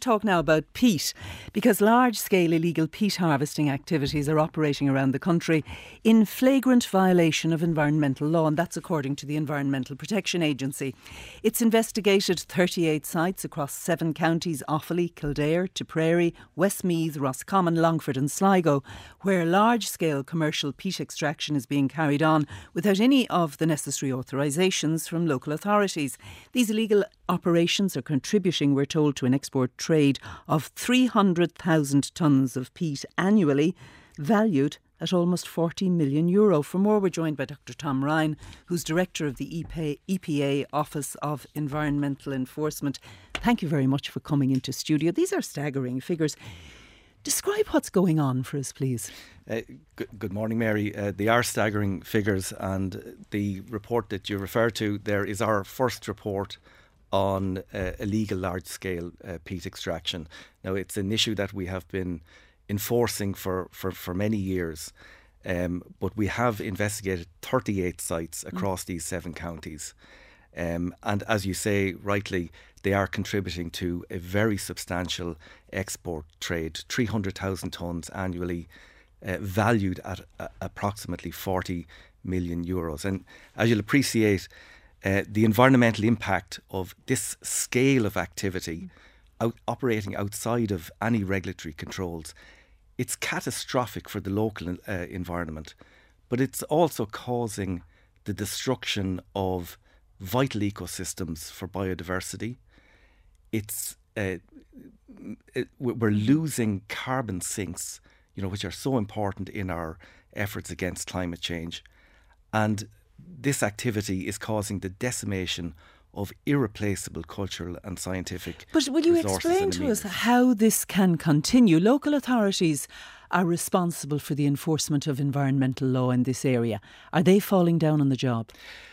talk now about peat, because large-scale illegal peat harvesting activities are operating around the country in flagrant violation of environmental law, and that's according to the Environmental Protection Agency. It's investigated 38 sites across 7 counties: Offaly, Kildare, Tipperary, Westmeath, Roscommon, Longford and Sligo, where large-scale commercial peat extraction is being carried on without any of the necessary authorisations from local authorities. These illegal operations are contributing, we're told, to an export trade of 300,000 tonnes of peat annually, valued at almost €40 million. For more, we're joined by Dr. Tom Ryan, who's Director of the EPA Office of Environmental Enforcement. Thank you very much for coming into studio. These are staggering figures. Describe what's going on for us, please. Good morning, Mary. They are staggering figures, and the report that you refer to there is our first report on illegal large-scale peat extraction. Now, it's an issue that we have been enforcing for many years, but we have investigated 38 sites across these 7 counties. And as you say rightly, they are contributing to a very substantial export trade, 300,000 tonnes annually, valued at approximately €40 million. And as you'll appreciate, the environmental impact of this scale of activity operating outside of any regulatory controls, it's catastrophic for the local environment, but it's also causing the destruction of vital ecosystems for biodiversity. We're losing carbon sinks, which are so important in our efforts against climate change. And this activity is causing the decimation of irreplaceable cultural and scientific resources. But will you explain to us how this can continue? Local authorities are responsible for the enforcement of environmental law in this area. Are they falling down on the job?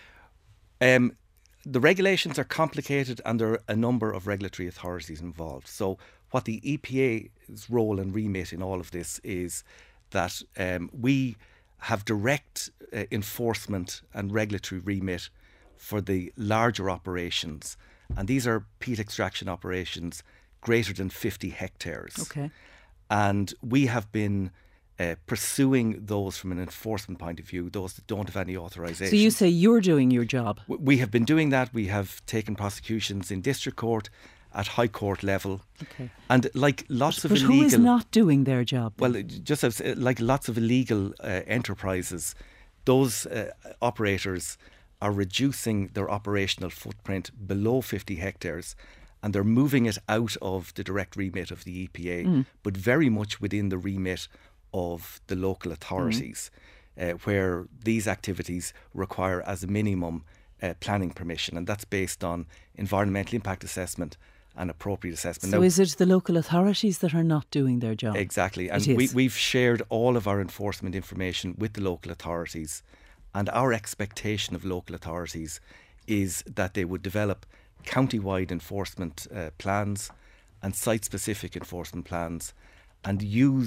The regulations are complicated, and there are a number of regulatory authorities involved. So what the EPA's role and remit in all of this is that we have direct enforcement and regulatory remit for the larger operations. And these are peat extraction operations greater than 50 hectares. Okay. And we have been pursuing those from an enforcement point of view, those that don't have any authorisation. So you say you're doing your job? We have been doing that. We have taken prosecutions in district court, at high court level. Okay. And like lots of illegal... But who is not doing their job? Well, just as like lots of illegal enterprises, those operators are reducing their operational footprint below 50 hectares, and they're moving it out of the direct remit of the EPA, but very much within the remit of the local authorities, where these activities require as a minimum planning permission, and that's based on environmental impact assessment and appropriate assessment. So is it the local authorities that are not doing their job? Exactly. And we've shared all of our enforcement information with the local authorities, and our expectation of local authorities is that they would develop county-wide enforcement plans and site-specific enforcement plans, and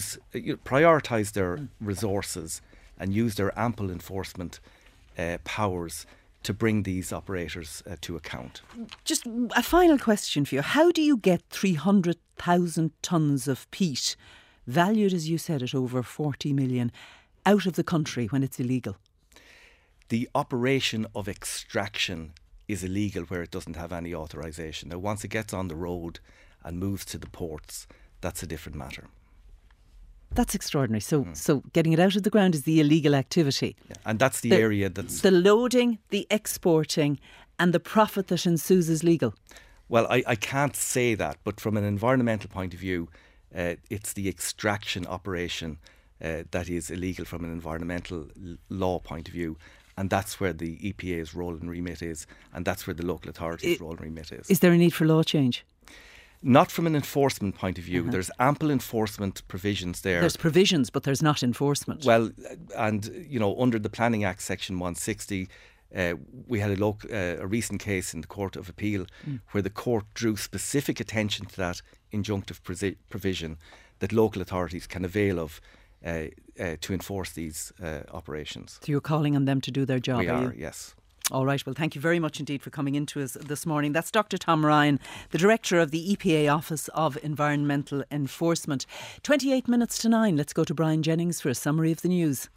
prioritise their resources and use their ample enforcement powers to bring these operators to account. Just a final question for you. How do you get 300,000 tonnes of peat, valued, as you said, at over 40 million, out of the country when it's illegal? The operation of extraction is illegal where it doesn't have any authorisation. Now, once it gets on the road and moves to the ports, that's a different matter. That's extraordinary. So getting it out of the ground is the illegal activity. Yeah, and that's the area that's... The loading, the exporting and the profit that ensues is legal. Well, I can't say that, but from an environmental point of view, it's the extraction operation that is illegal from an environmental law point of view. And that's where the EPA's role and remit is, and that's where the local authorities' role and remit is. Is there a need for law change? Not from an enforcement point of view. There's ample enforcement provisions there. There's provisions, but there's not enforcement. Well, and under the Planning Act Section 160, we had a recent case in the Court of Appeal where the court drew specific attention to that injunctive provision that local authorities can avail of to enforce these operations. So you're calling on them to do their job, We are are, you? yes. All right, well, thank you very much indeed for coming into us this morning. That's Dr. Tom Ryan, the Director of the EPA Office of Environmental Enforcement. 28 minutes to 9. Let's go to Brian Jennings for a summary of the news.